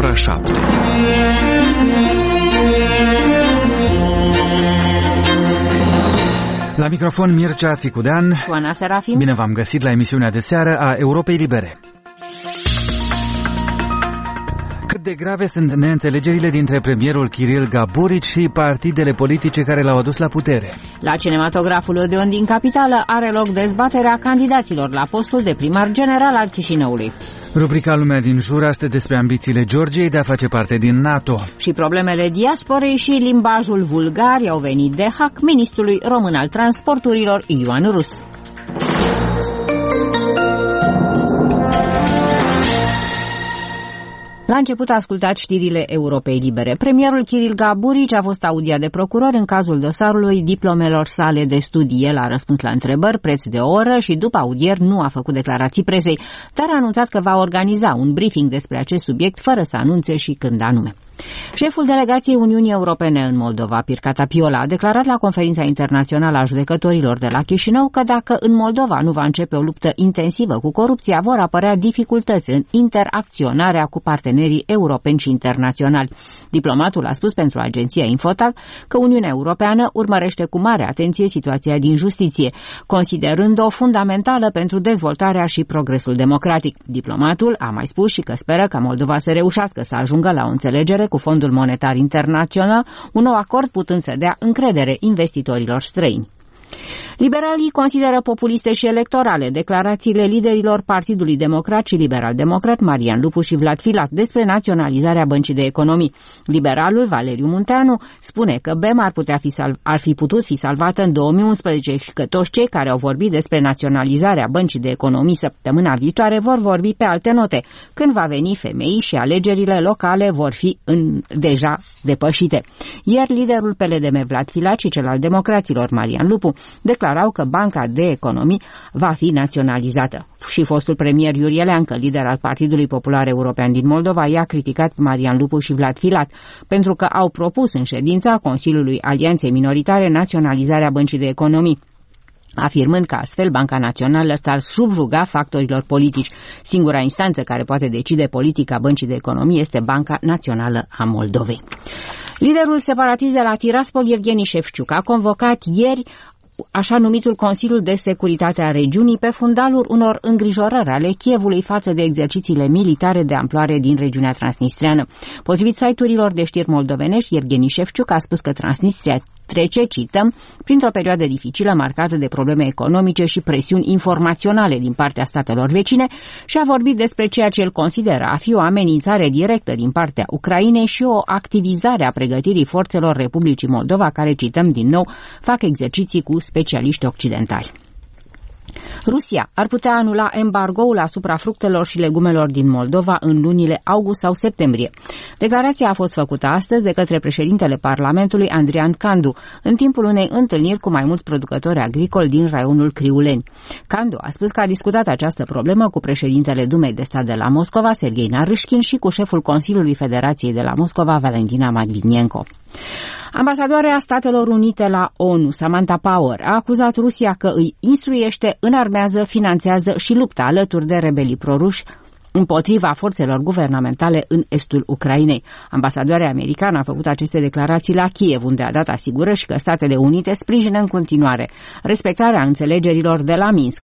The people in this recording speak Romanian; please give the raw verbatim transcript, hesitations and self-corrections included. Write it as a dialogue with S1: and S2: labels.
S1: ora șapte.
S2: La microfon Mircea Țicudean.
S3: Oana Serafim.
S2: Bine v-am găsit la emisiunea de seară a Europei Libere. Cât de grave sunt neînțelegerile dintre premierul Kiril Gaburici și partidele politice care l-au adus la putere.
S3: La cinematograful Odeon din capitală are loc dezbaterea candidaților la postul de primar general al Chișinăului.
S2: Rubrica Lumea din jur astăzi despre ambițiile Georgiei de a face parte din NATO.
S3: Și problemele diasporei și limbajul vulgar i-au venit de hack ministrului român al transporturilor Ioan Rus. La început ascultați știrile Europei Libere. Premierul Kiril Gaburici a fost audiat de procuror în cazul dosarului diplomelor sale de studii. El a răspuns la întrebări, preț de oră și după audieri nu a făcut declarații presei, dar a anunțat că va organiza un briefing despre acest subiect fără să anunțe și când anume. Șeful delegației Uniunii Europene în Moldova, Pircata Piola, a declarat la conferința internațională a judecătorilor de la Chișinău că dacă în Moldova nu va începe o luptă intensivă cu corupția, vor apărea dificultăți în interacționarea cu partenerii europeni și internaționali. Diplomatul a spus pentru agenția Infotag că Uniunea Europeană urmărește cu mare atenție situația din justiție, considerând-o fundamentală pentru dezvoltarea și progresul democratic. Diplomatul a mai spus și că speră ca Moldova să reușească să ajungă la o înțelegere cu Fondul Monetar Internațional, un nou acord putând să dea încredere investitorilor străini. Liberalii consideră populiste și electorale declarațiile liderilor Partidului Democrat și Liberal-Democrat Marian Lupu și Vlad Filat despre naționalizarea Băncii de Economii. Liberalul Valeriu Munteanu spune că B E M ar, putea fi salv- ar fi putut fi salvată în două mii unsprezece și că toți cei care au vorbit despre naționalizarea Băncii de Economii săptămâna viitoare vor vorbi pe alte note, când va veni femeii și alegerile locale vor fi în, deja depășite. Ieri liderul P L D M Vlad Filat și cel al democraților Marian Lupu declarau că Banca de Economii va fi naționalizată. Și fostul premier Iurie Leancă, lider al Partidului Popular European din Moldova, i-a criticat pe Marian Lupu și Vlad Filat pentru că au propus în ședința Consiliului Alianței Minoritare naționalizarea Băncii de Economii, afirmând că astfel Banca Națională s-ar subjuga factorilor politici. Singura instanță care poate decide politica Băncii de Economie este Banca Națională a Moldovei. Liderul separatist de la Tiraspol, Evgeni Șefciuc, a convocat ieri așa numitul Consiliul de Securitate a regiunii pe fundalul unor îngrijorări ale Kievului față de exercițiile militare de amploare din regiunea transnistreană. Potrivit site-urilor de știri moldovenești, Evgeni Șefciuc a spus că Transnistria trece, cităm, printr-o perioadă dificilă marcată de probleme economice și presiuni informaționale din partea statelor vecine și a vorbit despre ceea ce el consideră a fi o amenințare directă din partea Ucrainei și o activizare a pregătirii forțelor Republicii Moldova, care, cităm din nou, fac exerciții cu specialiști occidentali. Rusia ar putea anula embargoul asupra fructelor și legumelor din Moldova în lunile august sau septembrie. Declarația a fost făcută astăzi de către președintele Parlamentului Andrian Candu, în timpul unei întâlniri cu mai mulți producători agricoli din raionul Criuleni. Candu a spus că a discutat această problemă cu președintele Dumei de Stat de la Moscova, Serghei Narâșchin, și cu șeful Consiliului Federației de la Moscova, Valentina Matvinenko. Ambasadoarea Statelor Unite la ONU, Samantha Power, a acuzat Rusia că îi instruiește, înarmează, finanțează și luptă alături de rebelii proruși împotriva forțelor guvernamentale în estul Ucrainei. Ambasadoarea americană a făcut aceste declarații la Kiev, unde a dat asigurări și că Statele Unite sprijină în continuare respectarea înțelegerilor de la Minsk